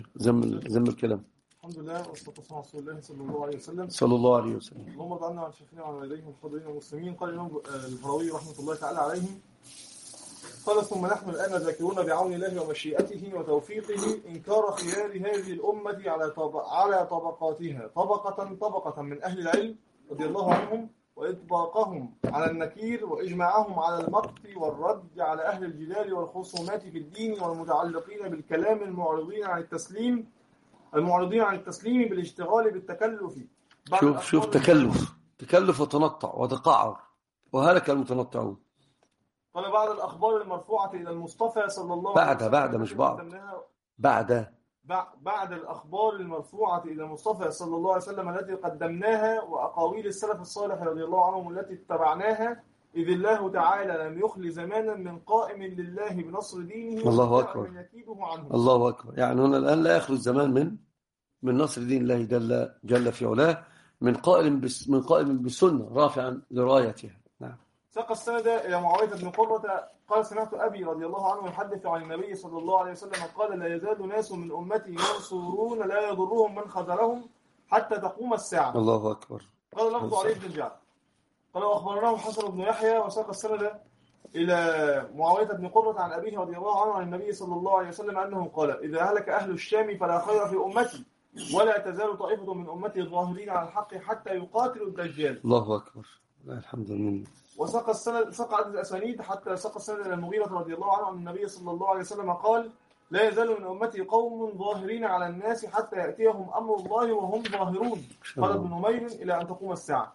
زم الكلام. الحمد لله والصلاة والسلام على رسول الله صلى الله عليه وسلم. صلى الله عليه وسلم. اللهم ارض عنا وعن شيخنا وعن والديهم والحاضرين والمسلمين. قال الإمام الهروي رحمة الله تعالى عليه: قال: ثم نحن الآن ذاكرون بعون الله ومشيئته وتوفيقه إنكار خيار هذه الأمة على طبقاتها، طبقة من أهل العلم رضي الله عنهم، وإطباقهم على النكير، وإجماعهم على المقت والرد على أهل الجدال والخصومات في الدين، والمتعلقين بالكلام المعرضين عن التسليم بالاشتغال بالتكلف. شوف تكلف وتنطع وتقعر، وهلك المتنطعون. قال: بعد الأخبار المرفوعة إلى المصطفى صلى الله عليه وسلم بعد مش بعد الأخبار المرفوعة إلى المصطفى صلى الله عليه وسلم التي قدمناها، وأقاويل السلف الصالح رضي الله عنهم التي اتبعناها، إذ الله تعالى لم يخل زمانا من قائم لله بنصر دينه. الله أكبر. الله أكبر. يعني هنا الآن لا يخلو الزمان من نصر دين الله جل في علاه، من قائم بالسنة رافعا لرايتها. نعم. ساق السند إلى معاوية بن قرة قال: سمعت أبي رضي الله عنه يحدث عن النبي صلى الله عليه وسلم قال: لا يزال ناس من أمتي منصورون لا يضرهم من خذلهم حتى تقوم الساعة. الله أكبر. قال لفظ علي بن جعفر. قال: وأخبرناه حسن بن يحيى. وساق السند إلى معاوية بن قرة عن أبيه رضي الله عنه عن النبي صلى الله عليه وسلم أنه قال: إذا هلك أهل الشام فلا خير في أمتي، ولا تزال طائفة من أمتي الظاهرين على الحق حتى يقاتلوا الدجال. الله أكبر. الحمد لله. وساق عدد الأسانيد حتى ساق السند إلى المغيرة رضي الله عنه عن النبي صلى الله عليه وسلم قال: لا يزال من أمتي قوم ظاهرين على الناس حتى يأتيهم أمر الله وهم ظاهرون. قال ابن نمير: إلى أن تقوم الساعة.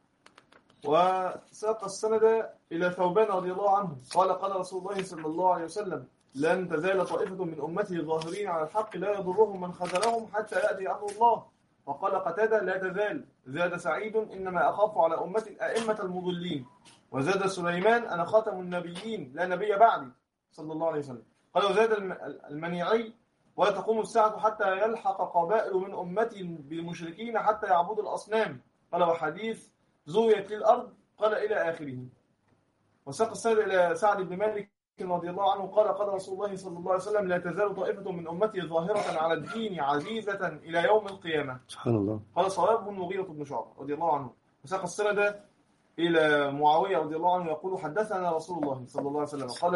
وساق السند إلى ثوبان رضي الله عنه قال: قال رسول الله صلى الله عليه وسلم: لن تزال طائفة من أمتي ظاهرين على الحق لا يضرهم من خذلهم حتى يأتي أمر الله. وقال قتادة: لا تزال. زاد سعيد: إنما أخاف على أمتي الأئمة المضلين. وزاد سليمان: أنا خاتم النبيين لا نبي بعدي صلى الله عليه وسلم. قال: وزاد المنيعي: ولا تقوم الساعة حتى يلحق قبائل من أمتي بالمشركين حتى يعبدوا الأصنام. قال: وحديث زويت للأرض. قال إلى آخره. وساق السند إلى سعد بن مالك رضي الله عنه قال: قال رسول الله صلى الله عليه وسلم: لا تزال طائفة من أمتي ظاهرة على الدين عزيزة إلى يوم القيامة. سبحان الله. قال: صوابه المغيرة بن شعبة رضي الله عنه. وساق السند إلى معاوية رضي الله عنه يقول: حدثنا رسول الله صلى الله عليه وسلم قال: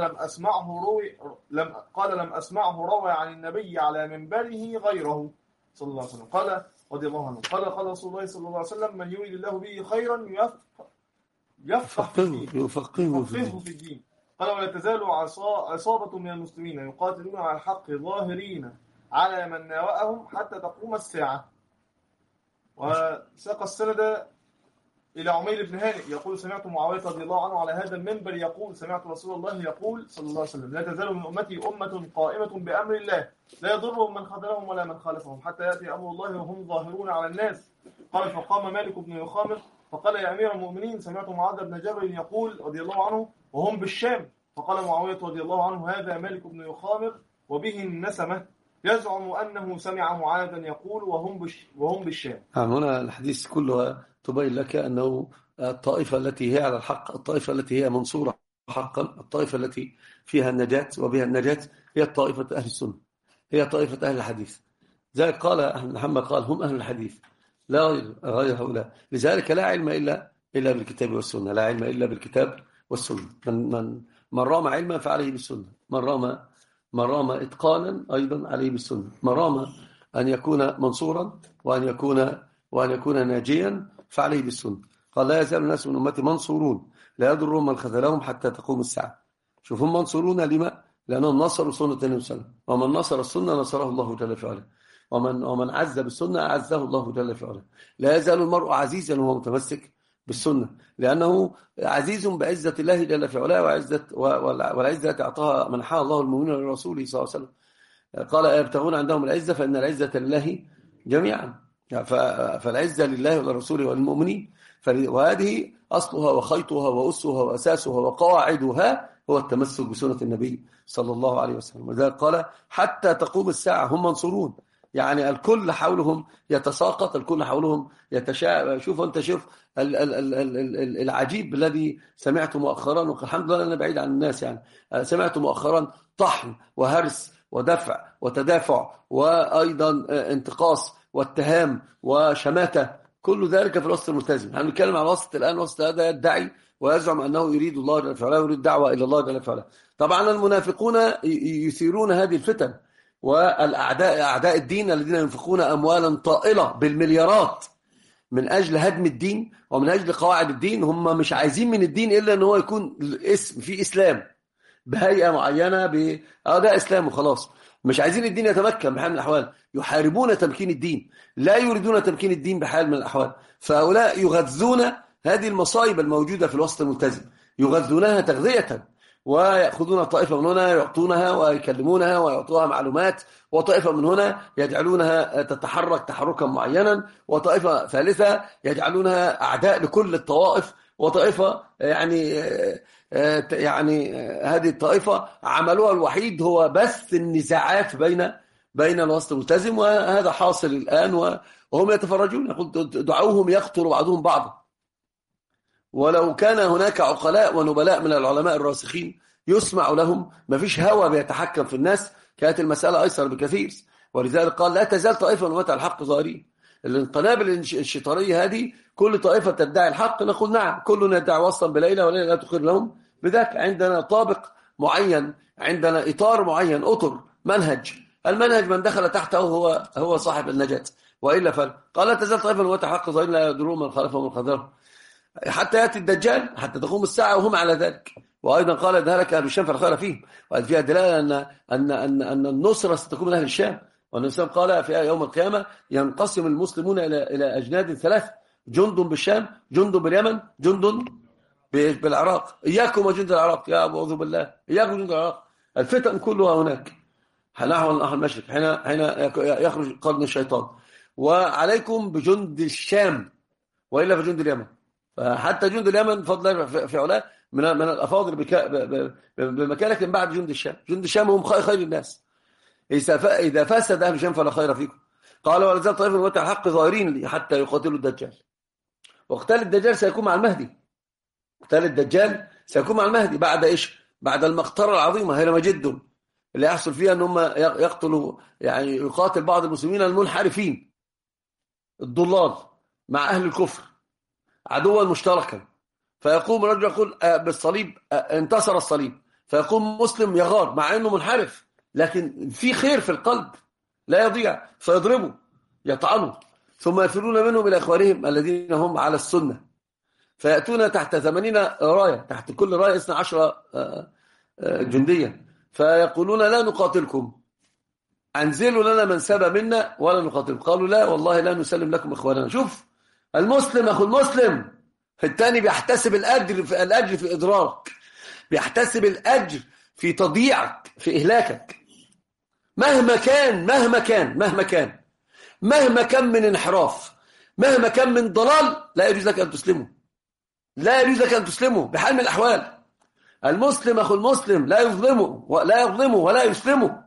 لم أسمعه روى عن النبي على منبره غيره صلى الله عليه وسلم. قال رضي الله عنه: قال رسول الله صلى الله عليه وسلم: من يريد الله به خيرا يفقهه في الدين. قال: ولا تزال عصابة من المسلمين يقاتلون على الحق ظاهرين على من ناوأهم حتى تقوم الساعة. وساق السند إلى عمير بن هانئ يقول: سمعت معاوية رضي الله عنه على هذا المنبر يقول: سمعت رسول الله يقول صلى الله عليه وسلم: لا تزال من أمتي أمة قائمة بأمر الله لا يضرهم من خذلهم ولا من خالفهم حتى يأتي أمر الله وهم ظاهرون على الناس. قال: فقام مالك بن يخامر فقال: يا أمير المؤمنين، سمعت معاذ بن جبل يقول رضي الله عنه: وهم بالشام. فقال معاوية رضي الله عنه: هذا مالك بن يخامر وبه النسمة، يزعم أنه سمع معاذا يقول وهم بالشام. هنا الحديث كله تبين لك أنه الطائفة التي هي على الحق، الطائفة التي هي منصورة حقا، الطائفة التي فيها النجاة وبها النجاة هي طائفة أهل السنة، هي طائفة أهل الحديث. ذلك قال محمد قال: هم أهل الحديث لا غير هؤلاء. لذلك لا علم إلا بالكتاب والسنة، لا علم إلا بالكتاب والسنة. من رام علما فعليه بالسنة، من رام إتقانا أيضا عليه بالسنة، من رام أن يكون منصورا وأن يكون ناجيا فعليه بالسنة. قال: لا يزال الناس من أمتي منصورون لا يضرهم من خذلهم حتى تقوم الساعة. شوفهم منصورون لما؟ لأنهم نصروا سنة النبي صلى الله عليه وسلم، ومن نصر السنة نصره الله جل في علاه، ومن عز بالسنة أعزه الله جل في علاه. لا يزال المرء عزيزا وهو متمسك بالسنة، لأنه عزيز بعزة الله جل في علاه والعزة التي أعطاها منحها الله المؤمنين لرسوله صلى الله عليه وسلم. قال: يبتغون عندهم العزة فإن العزة لله جميعا. فالعزة لله ولرسوله والمؤمنين، وهذه أصلها وخيطها وأسها وأساسها وقواعدها هو التمسك بسنة النبي صلى الله عليه وسلم. وذلك قال: حتى تقوم الساعة هم منصورون، يعني الكل حولهم يتساقط، الكل حولهم يتشاء. شوف العجيب الذي سمعت مؤخرا، والحمد لله أنا بعيد عن الناس، يعني سمعت مؤخرا طحن وهرس ودفع وتدافع وأيضا انتقاص واتهام وشماتة، كل ذلك في الوسط الملتزم. نحن نتكلم عن الوسط الآن، وسط هذا يدعي ويزعم أنه يريد الله جل وعلا ويريد دعوة إلى الله جل وعلا. طبعا المنافقون يثيرون هذه الفتن، والأعداء أعداء الدين الذين ينفقون أموالا طائلة بالمليارات من أجل هدم الدين ومن أجل قواعد الدين. هم مش عايزين من الدين إلا أنه يكون اسم في إسلام بهيئة معينة ده إسلام وخلاص. مش عايزين الدين يتمكن بحال من الأحوال، يحاربون تمكين الدين، لا يريدون تمكين الدين بحال من الأحوال. فهؤلاء يغذون هذه المصايب الموجودة في الوسط الملتزم، يغذونها تغذية، ويأخذون طائفة من هنا يعطونها ويكلمونها ويعطوها معلومات، وطائفة من هنا يجعلونها تتحرك تحركا معينا، وطائفة ثالثة يجعلونها أعداء لكل الطوائف، وطائفة يعني هذه الطائفة عملوها الوحيد هو بث النزاعات بين الوسط الملتزم. وهذا حاصل الآن وهم يتفرجون. يقول دعوهم يقتل بعضهم بعضا. ولو كان هناك عقلاء ونبلاء من العلماء الراسخين يسمع لهم، ما فيش هوى بيتحكم في الناس، كانت المسألة أيسر بكثير. ولذلك قال لا تزال طائفة من أمة الحق ظاهرين. القنابل الشيطانية هذه كل طائفة تدعي الحق نقول نعم، كلنا يدعي وصلا بليلة وليلة لا تخير لهم بذاك. عندنا طابق معين، عندنا إطار معين، أطر منهج. المنهج من دخل تحته هو صاحب النجاة، وإلا قال لا تزال طائفة من أمة الحق ظاهرين لا يضرون من خالفهم ومن خذلهم حتى يأتي الدجال، حتى تقوم الساعة وهم على ذلك. وأيضا قال ذلك أهل الشام فالخير فيهم، وقال فيها دلالة أن النصرة ستكون من أهل الشام. والنبي قال في يوم القيامة ينقسم المسلمون إلى أجناد ثلاث: جند بالشام، جند باليمن، جند بالعراق. إياكم وجند العراق، يا أعوذ بالله، إياكم وجند العراق. الفتن كلها هناك نحو المشرق حين يخرج قرن الشيطان. وعليكم بجند الشام وإلا في جند اليمن. فحتى جند اليمن فضل في علاه من الأفاضل بمكانك من بعد جند الشام. جند الشام هم خير الناس. إذا فسد أهل الشام فلا خير فيكم. قال ولا زال طائفة من أمة الحق ظاهرين حتى يقاتلوا الدجال. وقتال الدجال سيكون مع المهدي. قتال الدجال سيكون مع المهدي بعد إيش؟ بعد المقطرة العظيمة هيلمة جدا اللي يحصل فيها أن هم يقتلوا، يعني يقاتل بعض المسلمين المنحرفين الضلال مع أهل الكفر عدوا مشتركا. فيقوم الرجل يقول بالصليب انتصر الصليب، فيقوم مسلم يغار مع أنه منحرف لكن في خير في القلب لا يضيع، فيضربوا يطعنوا ثم يفرون منهم إلى إخوانهم الذين هم على السنة، فيأتون تحت 80 راية، تحت كل راية 12 جنديا، فيقولون لا نقاتلكم، أنزلوا لنا من سبى منا ولا نقاتلكم. قالوا لا والله لا نسلم لكم إخواننا. شوف المسلم أخو المسلم، الثاني بيحتسب الأجر في إضرارك، بيحتسب الأجر في تضييعك، في إهلاكك، مهما كان من انحراف، مهما كان من ضلال، لا يجوز لك أن تسلمه، لا يجوز لك أن تسلمه بحال من الأحوال. المسلم أخو المسلم لا يظلمه ولا يسلمه.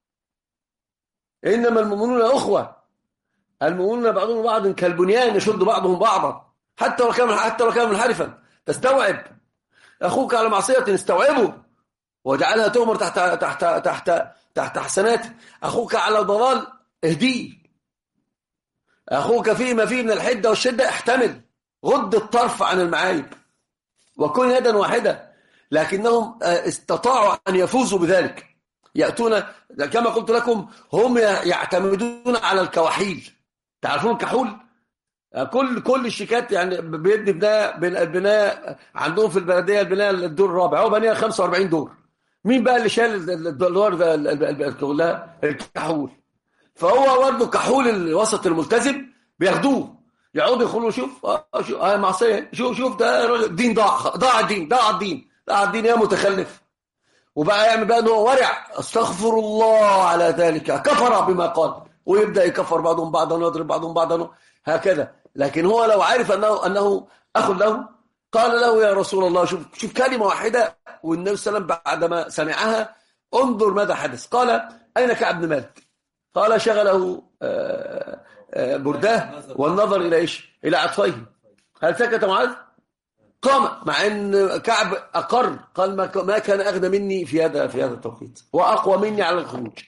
إنما المؤمنون أخوة، المؤمنون بعضهم بعض كالبنيان يشد بعضهم بعضا حتى لو كان منحرفا. تستوعب أخوك على معصية، استوعبه واجعلها تؤمر تحت حسنات. أخوك على ضلال اهديه. أخوك فيما فيه من الحدة والشدة احتمل، غض الطرف عن المعايب وكن يدا واحدة. لكنهم استطاعوا أن يفوزوا بذلك. يأتون كما قلت لكم، هم يعتمدون على الكواحيل. تعرفون الكحول؟ كل الشيكات يعني بيبني البناء عندهم في البلدية، البناء الدور الرابع هو بنيها 45 دور. مين بقى اللي شال الدور كلها؟ الكحول. فهو برضه كحول الوسط الملتزم بياخدوه يقعدوا يقولوا شوف معصيه، شوف ده الدين ضاع الدين يا متخلف. وبقى يعمل بقى ان هو ورع، استغفر الله على ذلك، كفر بما قال، ويبدا يكفر بعضهم بعضا ويضرب بعضهم بعضا هكذا. لكن هو لو عارف انه اخ له قال له يا رسول الله شوف كلمه واحده. والنبي صلى الله عليه وسلم بعدما سمعها انظر ماذا حدث. قال اين كعب بن مالك؟ قال شغله برداه والنظر إلى إيش؟ إلى عطفيه. هل سكت معاذ؟ قام، مع أن كعب أقر، قال ما كان أغنى مني في هذا التوقيت وأقوى مني على الخروج.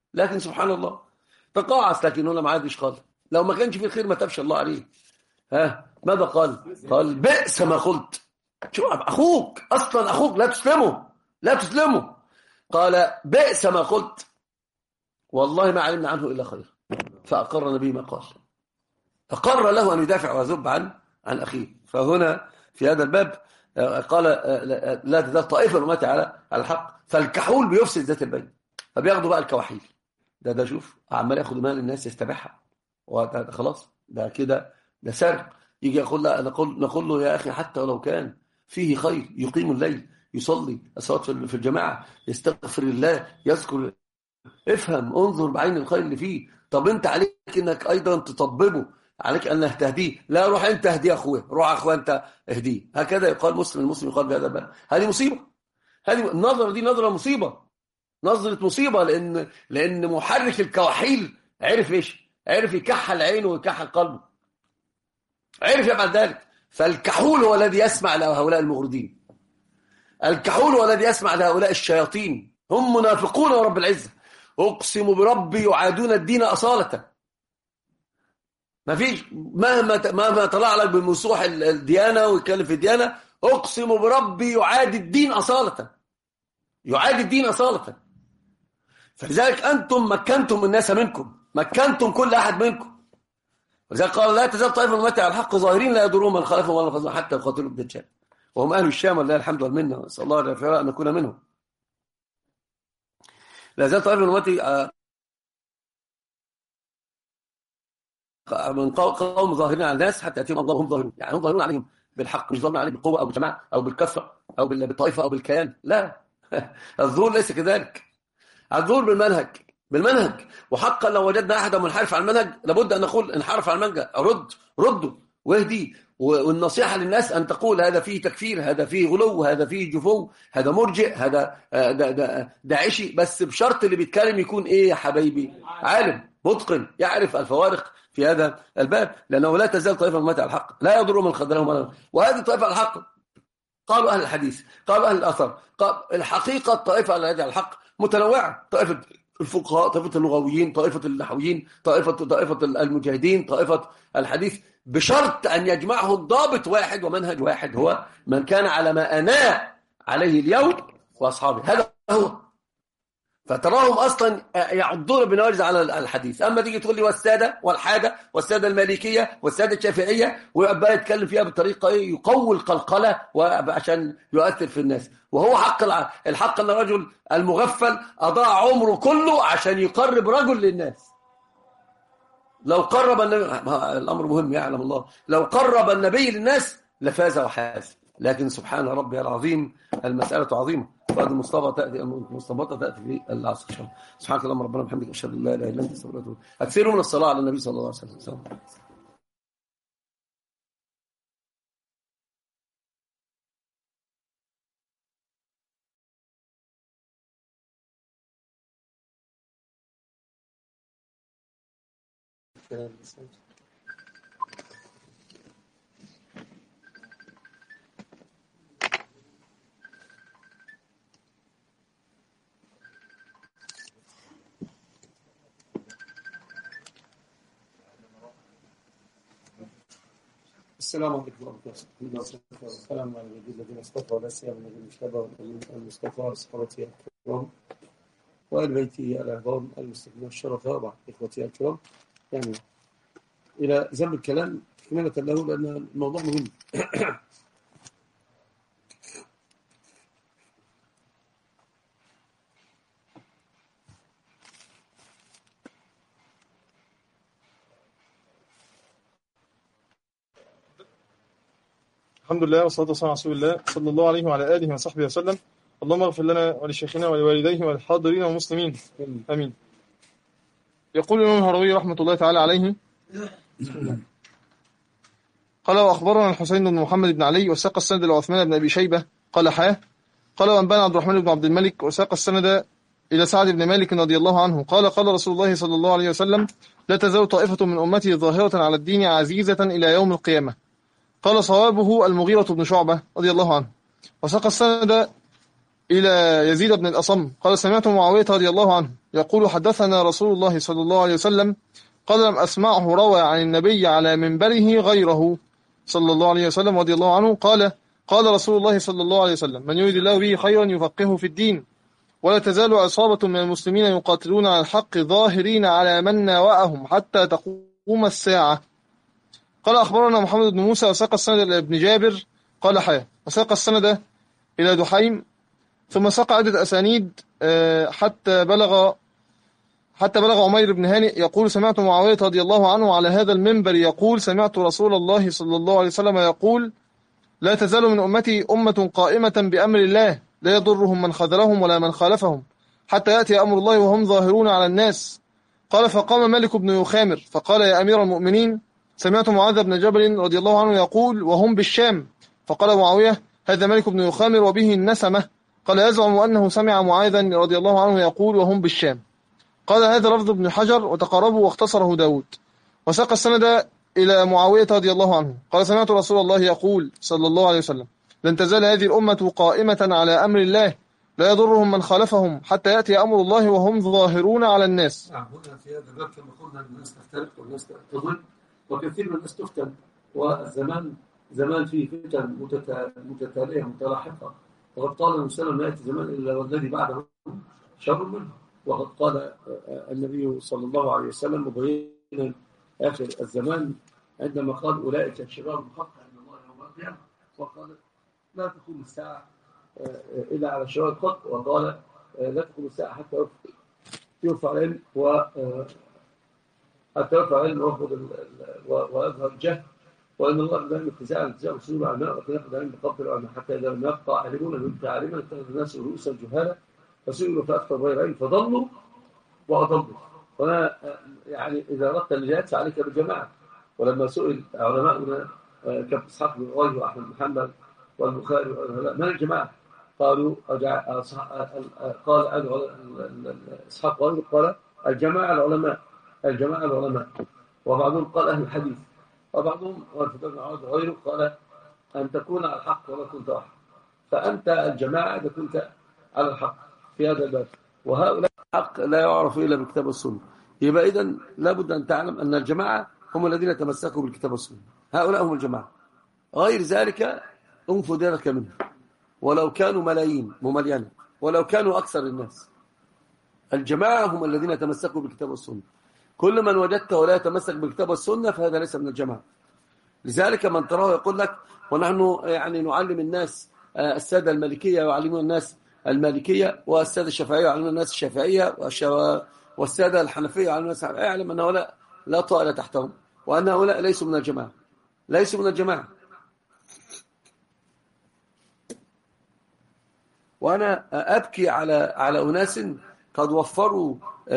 لكن سبحان الله تقاعس، لكن هنا ما عادش قال. لو ما كانش في الخير ما تبش الله عليه. ماذا قال؟ قال بئس ما قلت. شو أخوك أصلا، أخوك لا تسلمه، لا تسلمه. قال بئس ما قلت والله ما علمنا عنه إلا خير. فأقر النبي ما قال، أقر له أن يدافع ويذب عن أخيه. فهنا في هذا الباب قال لا تزال طائفة من أمتي على الحق، فالكحول بيفسد ذات البين. فبياخدوا بقى الكواحيل، ده شوف عمال ياخد مال الناس يستبيحها، وخلاص ده كده ده سرق. يجي يقول لا، نقول له يا أخي حتى ولو كان فيه خير، يقيم الليل، يصلي الصلاة في الجماعة، يستغفر الله، يذكر، افهم، انظر بعين الخير اللي فيه. طب انت عليك انك ايضا تطببه، عليك انك تهديه. لا روح انت اهديه اخويا، روح اخويا انت اهديه. هكذا يقال مسلم، المسلم يقال بهذا الباب. هذه مصيبة، هذه النظرة دي نظرة مصيبة، نظرة مصيبة. لان محرك الكواحيل عرف ايش؟ عرف يكحل عينه ويكحل قلبه، عرف يفعل ذلك. فالكحول هو الذي يسمع لهؤلاء المغردين، الكحول هو الذي يسمع لهؤلاء الشياطين، هم منافقون ورب العزة. أقسم بربي يعادون الدين أصالة. ما فيش، مهما طلع لك بمسوح الديانة ويتكلم في الديانة، أقسم بربي يعادي الدين أصالة، يعادي الدين أصالة. فلذلك أنتم مكنتم الناس منكم، مكنتم كل أحد منكم. ولذلك قال لا تزال طائفة من أمتي على الحق ظاهرين لا يضرهم من خالفهم ولا من خذلهم حتى يقاتلوا الدجال. وهم أهل الشام ولله الحمد والمنة، نسأل الله العافية أن نكون منهم. لا زال طائفة من أمتي من قوم ظاهرين على الناس حتى يأتيهم الله وهم ظاهرون. يعني هم ظاهرون عليهم بالحق، مش ظاهرون عليهم بالقوة أو بالجماعة أو بالكثرة أو بالطائفة أو بالكيان، لا. الظهور ليس كذلك، الظهور بالمنهج. وحقا لو وجدنا أحدا منحرف عن المنهج لابد أن نقول انحرف عن المنهج، رده واهدي. والنصيحة للناس أن تقول هذا فيه تكفير، هذا فيه غلو، هذا فيه جفو، هذا مرجئ، هذا داعشي، بس بشرط اللي بيتكلم يكون إيه يا حبايبي؟ عالم متقن يعرف الفوارق في هذا الباب. لأنه لا تزال طائفة من أمتي على الحق لا يضر من خذلهم. وهذه طائفة على الحق، قالوا أهل الحديث، قالوا أهل الأثر، قال الحقيقة الطائفة على الحق متنوعة. طائفة الفقهاء، طائفة اللغويين، طائفة النحويين، طائفة المجاهدين، طائفة الحديث، بشرط أن يجمعهم ضابط واحد ومنهج واحد، هو من كان على ما أنا عليه اليوم وأصحابه. هذا هو. فتراهم أصلا يعضون بنواجذ على الحديث. أما تيجي تقول لي والسادة والحادة والسادة المالكية والسادة الشافعية، ويبقى يتكلم فيها بطريقة يقوي القلقلة عشان يؤثر في الناس. وهو الحق أن الرجل المغفل أضاع عمره كله عشان يقرب رجل للناس. لو قرب النبي، الأمر مهم يعلم الله، لو قرب النبي للناس لفاز وحاز. لكن سبحان ربي العظيم المسألة عظيمة. بعد المستنبطة تأتي في العصر إن شاء الله. سبحانك اللهم ربنا وبحمدك أشهد أن لا إله إلا أنت أستغفرك وأتوب إليك. أكثروا من الصلاة على النبي صلى الله عليه وسلم. السلام عليكم ورحمة الله وبركاته. السلام على الذين اصطفى ولا سيما الذين اجتبى المصطفى وصحبته الكرام وآل بيته الأعظام المستقيمين الشرفاء بعد إخوتي الكرام. يعني إلى ذنب الكلام تكملة له لأن الموضوع مهم. الحمد لله والصلاة والسلام على رسول الله صلى الله عليه وعلى آله وصحبه وسلم. اللهم اغفر لنا ولشيخنا ولوالديه وللحاضرين والمسلمين آمين. يقول الإمام الهروي رحمة الله تعالى عليه: قال وأخبرنا الحسين بن محمد بن علي وساق السند لعثمان بن أبي شيبة قال قال وأنبانا عبد الرحمن بن عبد الملك وساق السند إلى سعد بن مالك رضي الله عنه قال رسول الله صلى الله عليه وسلم: لا تزال طائفة من أمتي ظاهرة على الدين عزيزة إلى يوم القيامة. قال صوابه المغيرة بن شعبة رضي الله عنه. وساق السند إلى يزيد بن الأصم قال سمعت معاوية رضي الله عنه يقول حدثنا رسول الله صلى الله عليه وسلم قال لم أسمعه روى عن النبي على منبره غيره صلى الله عليه وسلم رضي الله عنه قال رسول الله صلى الله عليه وسلم من يريد الله به خيرا يفقهه في الدين ولا تزال عصابة من المسلمين يقاتلون على الحق ظاهرين على من ناوأهم حتى تقوم الساعة. قال أخبرنا محمد بن موسى وساق السند إلى ابن جابر قال حياه وساق السند إلى دحيم ثم ساق عدة أسانيد حتى بلغ عمير بن هانئ يقول سمعت معاوية رضي الله عنه على هذا المنبر يقول سمعت رسول الله صلى الله عليه وسلم يقول لا تزال من أمتي أمة قائمة بأمر الله لا يضرهم من خذلهم ولا من خالفهم حتى يأتي أمر الله وهم ظاهرون على الناس. قال فقام مالك بن يخامر فقال يا أمير المؤمنين سمعت معاذ بن جبل رضي الله عنه يقول وهم بالشام. فقال معاوية هذا مالك بن يخامر وبه النسمة. قال يزعم أنه سمع معاذا رضي الله عنه يقول وهم بالشام. قال هذا لفظ ابن حجر وتقربوا واختصره داود. وساق السند إلى معاوية رضي الله عنه قال سمعت رسول الله يقول صلى الله عليه وسلم لن تزال هذه الأمة قائمة على أمر الله لا يضرهم من خالفهم حتى يأتي أمر الله وهم ظاهرون على الناس. هنا في هذا الباب كما قلنا الناس تفترق والناس تضل وكثير من الناس تفتن والزمان زمان فيه فتن متتالية متلاحقة وقد قال النبي صلى الله عليه وسلم يأتي زمان إلا والذي بعده شر منه وقد قال النبي صلى الله عليه وسلم مبينا آخر الزمان عندما قال أولئك الشرار الحق عند الله يوم القيامة وقال لا تقوم الساعة إلا على شرار الحق وقال لا تقوم الساعة حتى يرفع العلم حتى يرفع العلم ويظهر الجهل وأن الله لا ينتزع الانتزاع وصول العلماء وقد يأخذ العلم بقبل العلماء حتى إذا لم يبقى عالمون يبقى عالما اتخذ الناس رؤوسا جهالا فسئلوا فأفتوا بغير علم فضلوا وأضلوا. وأنا يعني إذا أردت النجاة فعليك بالجماعة. ولما سئل علماؤنا كإسحاق بن راهويه وأحمد بن حنبل والبخاري من الجماعة قالوا قال إسحاق راهويه قال الجماعة العلماء وبعضهم قال أهل الحديث وبعضهم والفتاة بن عوض وغيره قال أن تكون على الحق ولا كنت واحد فأنت الجماعة إذا كنت على الحق في هذا الباب وهؤلاء الحق لا يعرف إلا بالكتاب والسنة. يبقى إذن لابد أن تعلم أن الجماعة هم الذين تمسكوا بالكتاب والسنة هؤلاء هم الجماعة غير ذلك انفوا ديرك منهم ولو كانوا ملايين ممليانا ولو كانوا أكثر الناس. الجماعة هم الذين تمسكوا بالكتاب والسنة. كل من وجدته ولا يتمسك بالكتاب والسنة فهذا ليس من الجماعة. لذلك من تراه يقول لك ونحن يعني نعلم الناس السادة المالكية يعلمون الناس المالكية والسادة الشافعية يعلمون الناس الشافعية والسادة الحنفية يعلمون الناس الحنفية يعلم أن هؤلاء لا طائل تحتهم وأن هؤلاء ليسوا من الجماعة ليسوا من الجماعة. وأنا أبكي على أناس قد وفروا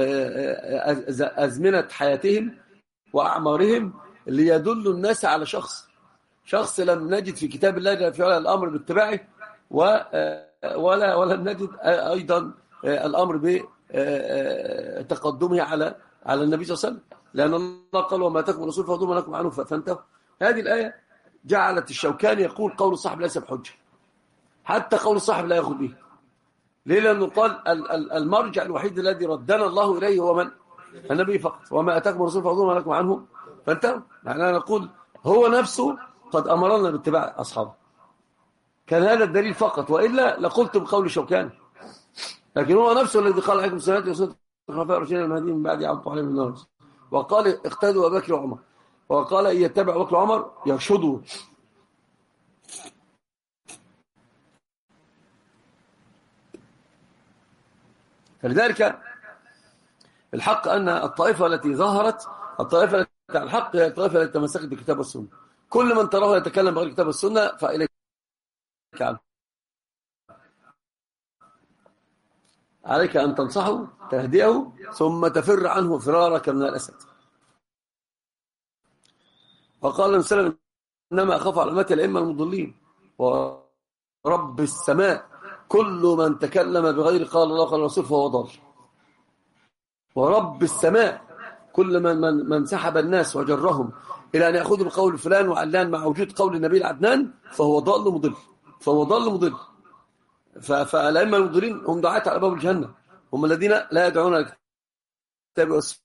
أزمنة حياتهم وأعمارهم ليدلوا الناس على شخص لم نجد في كتاب الله في الأمر باتباعه ولا نجد أيضا الأمر بتقدمه على النبي صلى الله عليه وسلم لأن الله قال وما تكم الرسول فاخذوه ما لكم عنه فانتهوا. هذه الآية جعلت الشوكاني يقول قول الصاحب ليس بحجة حتى قول الصاحب لا يأخذ به. ليه؟ لأنه قال المرجع الوحيد الذي ردنا الله إليه هو من؟ النبي فقط وما أتاكم الرسول فاخذوه ما لكم عنه فانتهوا. يعني أنا نقول هو نفسه قد أمرنا باتباع أصحابه كان هذا الدليل فقط وإلا لقلت بقول شوكاني لكن هو نفسه الذي قال عليكم السلام وسنة الخلفاء الراشدين المهديين من بعد يعضوا عليهم النار وقال اقتدوا أبا بكر وعمر وقال إن يتبع أبا بكر وعمر يرشدوا. فلذلك الحق أن الطائفة التي ظهرت الطائفة التي على الحق هي الطائفة التي تمسكت بالكتاب والسنة. كل من تراه يتكلم بغير الكتاب والسنة فإليك عنه. عليك أن تنصحه تهدئه ثم تفر عنه فرارك من الأسد. وقال النبي صلى الله عليه وسلم إنما أخاف على أمتي الأئمة المضلين ورب السماء كل من تكلم بغير قال الله قال الرسول فهو ضال. ورب السماء كل من سحب الناس وجرهم إلى أن يأخذوا بقول فلان وعلان مع وجود قول النبي العدنان فهو ضال مضل فالأئمة المضلين هم دعاة على باب الجهنم، هم الذين لا يدعون الكتاب والسنة،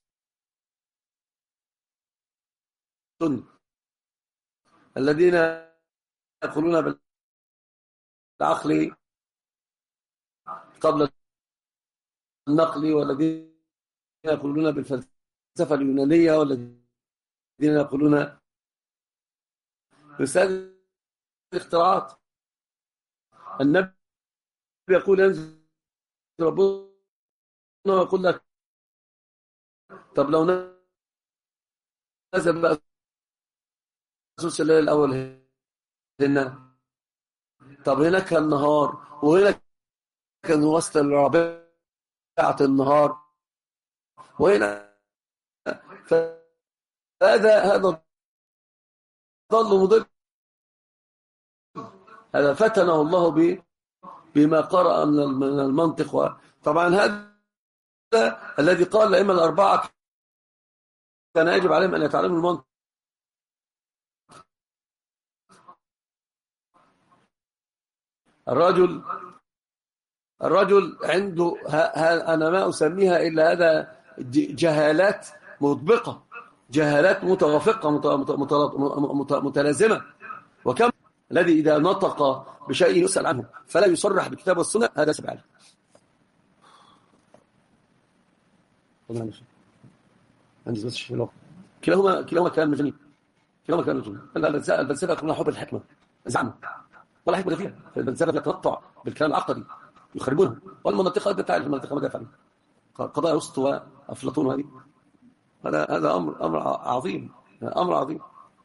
الذين يقولون بالعقل قبل النقل، والذين يقولون بالفلسفة اليونانية، والذين يقولون برسالة الاختراعات. النبي يقول ينزل ربنا ويقول لك طب لو نزل بقى ثلث الليل الأول هنا، طب هنا كان نهار وهنا كان وسط الرابعة النهار وهنا، هذا ضل مضل، هذا فتنه الله بما قرأ من المنطق. طبعا هذا الذي قال الأئمة الأربعة كان يجب عليهم أن يتعلموا المنطق. الرجل عنده أنا ما أسميها إلا هذا جهالات مطبقة، جهالات متوافقة متلازمة. وكم الذي إذا نطق بشيء يسأل عنه فلا يصرح بالكتاب والسنة، هذا سبع عليه. عندي بس في الوقت كلاهما كلام مجانين، كلاهما كلام مجانين. الفلسفة يقولون حب الحكمة زعموا ولا حكمة فيها، الفلسفة يتنطع بالكلام العقدي يخربونها، والمنطقة بتاعت المنطقة ما دافع قضايا وسط وأفلاطون، وهذه هذا أمر عظيم، أمر عظيم.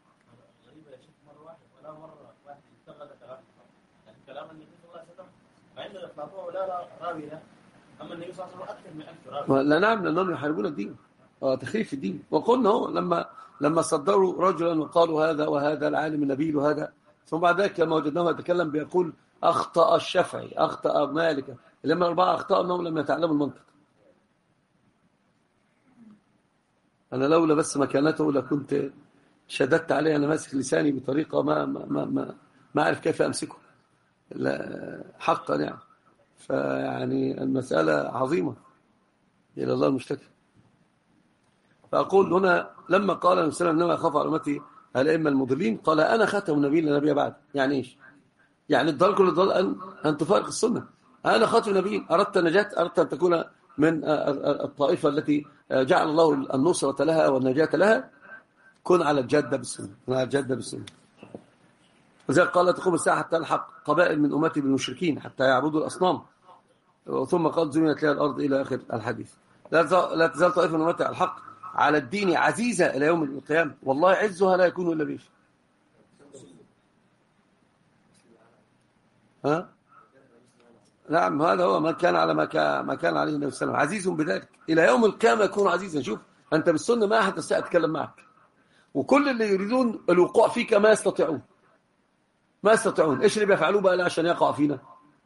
كلام النبي صلى الله عليه وسلم مع ان افلاطون لا راوي له، اما النبي صلى الله عليه وسلم اكثر من 1000 راوي. لا نعم، لانهم يحاربون الدين، تخريف الدين. وقلنا هو لما صدروا رجلا وقالوا هذا وهذا العالم النبيل وهذا، ثم بعد ذلك لما وجدناه يتكلم بيقول اخطا الشافعي، اخطا مالك، لما الاربعه اخطاوا انهم لم يتعلموا المنطق. انا لولا بس مكانته لكنت شددت عليه، انا ماسك لساني بطريقه ما اعرف كيف امسكه، لا حقا يعني. فيعني المسألة عظيمة إلى الله المشتكى. فأقول هنا لما قال النبي صلى الله عليه وسلم إنما أخاف على أمتي الأئمة المضلين، قال أنا خاتم النبي لا نبي بعد. يعني إيش؟ يعني الضلال كل الضلال أن تفارق السنة. أنا خاتم النبي، أردت النجاة، أردت أن تكون من الطائفة التي جعل الله النصرة لها والنجاة لها، كن على الجادة بالسنة، كن على الجادة بالسنة. وذلك قال تقوم الساعة حتى الحق قبائل من أمتي بالمشركين حتى يعبدوا الأصنام، ثم قال زمنت لها الأرض إلى آخر الحديث. لا تزال طائفة من أمتي على الحق على الدين عزيزة إلى يوم القيامة، والله عزها لا يكون إلا بيش. ها؟ نعم، هذا هو ما كان على ما كان عليه النبي صلى الله عليه وسلم، عزيز بذلك إلى يوم القيامة يكون عزيزا. شوف أنت بالسنة ما أحد يستطيع يتكلم معك، وكل اللي يريدون الوقوع فيك ما يستطيعون. إيش اللي بيفعلوه بقى عشان يقع فينا؟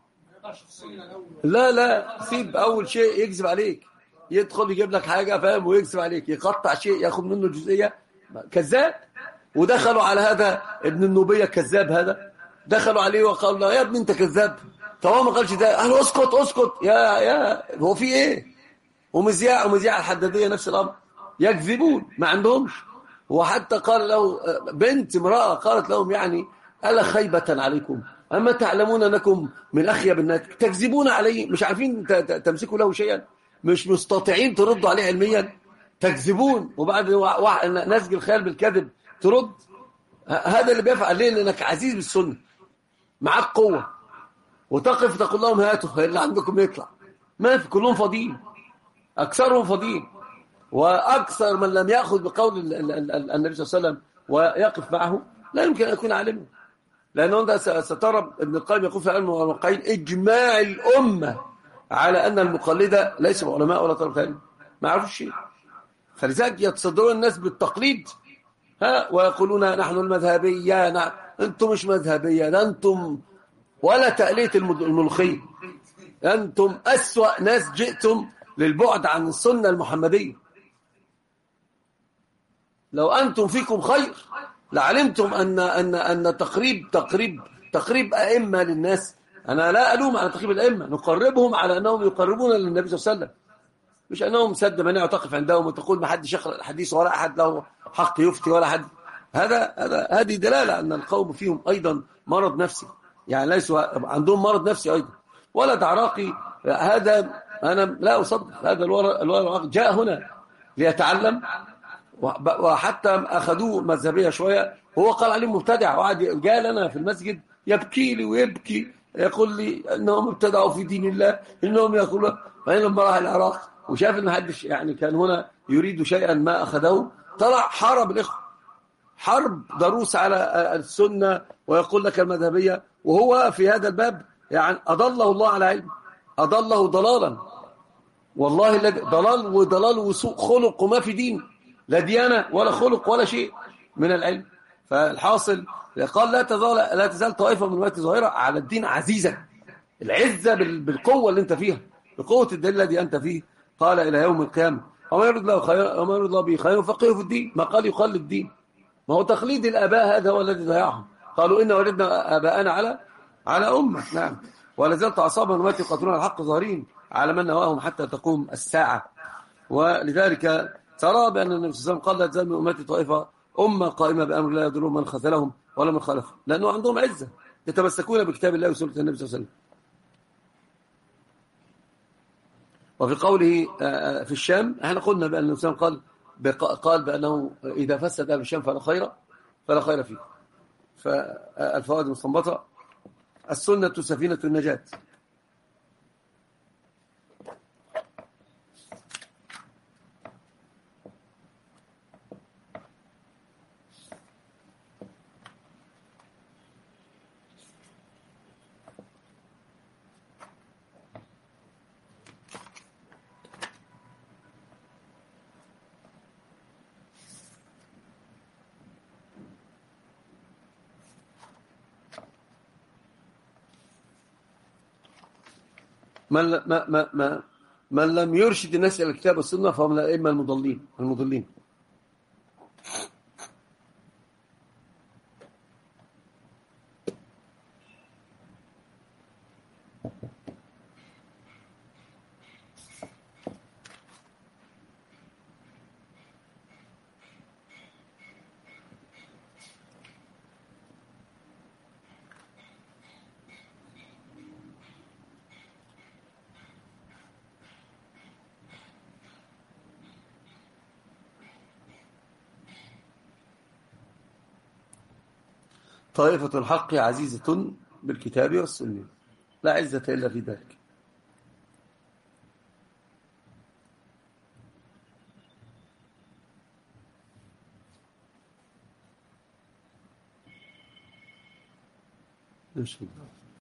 لا سيب أول شيء يكذب عليك، يدخل يجيب لك حاجة فاهم ويكذب عليك، يقطع شيء ياخد منه جزئية، كذاب. ودخلوا على هذا ابن النوبية كذاب، هذا دخلوا عليه وقالوا له يا ابني انت كذاب. طب هو ما قالش ده، قال اسكت يا هو في ايه؟ ومذياع الحدادية نفس الامر، يكذبون ما عندهمش. وحتى قال له بنت امرأة قالت لهم يعني ألا خيبة عليكم، أما تعلمون أنكم من أخيب الناس، تكذبون عليه، مش عارفين تمسكوا له شيئا، مش مستطيعين تردوا عليه علميا، تكذبون وبعد نسج الخيال بالكذب ترد. هذا اللي بيفعل ليه؟ لأنك عزيز بالسنة، معاك قوة، وتقف تقول لهم هاتوا اللي عندكم يطلع. ما في، كلهم فاضيين، أكثرهم فاضيين. وأكثر من لم يأخذ بقول النبي صلى الله عليه وسلم ويقف معه لا يمكن أن يكون عالما، لأنه أنت سترى ابن القيم يقول في علم والمقايل إجماع الأمة على أن المقلدة ليس علماء ولا طلبة علم، ما يعرفوا شيء. فلذلك يتصدرون الناس بالتقليد ويقولون نحن المذهبية. أنتم مش مذهبية، ده أنتم ولا تألية الملوخية، أنتم أسوأ ناس جئتم للبعد عن السنة المحمدية. لو أنتم فيكم خير لعلمتم أن تقريب أئمة للناس أنا لا ألوم على تقريب الأئمة، نقربهم على أنهم يقربون للنبي صلى الله عليه وسلم، مش أنهم سد مناع وتقف عندهم وتقول ما حدش يقرأ الحديث ولا أحد له حق يفتي ولا حد. هذه دلالة أن القوم فيهم أيضا مرض نفسي، يعني ليسوا عندهم مرض نفسي أيضا ولا تعراقي. هذا أنا لا أصدق، هذا الورع جاء هنا ليتعلم، وحتى أخذوه مذهبية شوية، هو قال عليه مبتدع، وقعد جاء لنا في المسجد يبكي لي ويبكي يقول لي انهم ابتدعوا في دين الله، انهم يقولون. فإن لما راح العراق وشاف ان محدش يعني كان هنا يريد شيئا ما اخذه، طلع حارب الاخوه، حرب ضروس على السنه، ويقول لك المذهبيه، وهو في هذا الباب يعني اضله الله على علم، اضله ضلالا، والله ضلال وسوء خلق وما في دين، لا ديانه ولا خلق ولا شيء من العلم. فالحاصل قال لا تزال طائفة من أمتي ظاهرة على الدين عزيزة، العزة بالقوة اللي أنت فيها، بقوة الدين الذي أنت فيه، قال إلى يوم القيامة وما يرد الله به خير فقهه في الدين. ما قال يقلد الدين، ما هو تقليد الآباء هذا هو الذي ضيعهم. قالوا إن وجدنا آباءنا على أمة. نعم، ولا زالت أعصاب من أمتي يقاتلون على الحق ظاهرين على من نواهم حتى تقوم الساعة. ولذلك ترى بأن النبي صلى الله عليه وسلم قال لا تزال من أمتي طائفة أمة قائمة بأمر لا يضرهم من خذلهم ولا من خالفهم، لأنه عندهم عزة يتمسكون بكتاب الله وسنة النبي صلى الله عليه وسلم. وفي قوله في الشام احنا قلنا بأن النبي صلى الله عليه وسلم قال بأنه إذا فسد أهل الشام فلا خير فيه. فالفوائد المستنبطة: السنة سفينة النجاة. من لم يرشد الناس إلى الكتاب والسنة فهم من الأئمة المضلين. طائفة الحق عزيزة بالكتاب والسنة، لا عزة إلا في ذلك. إن شاء الله.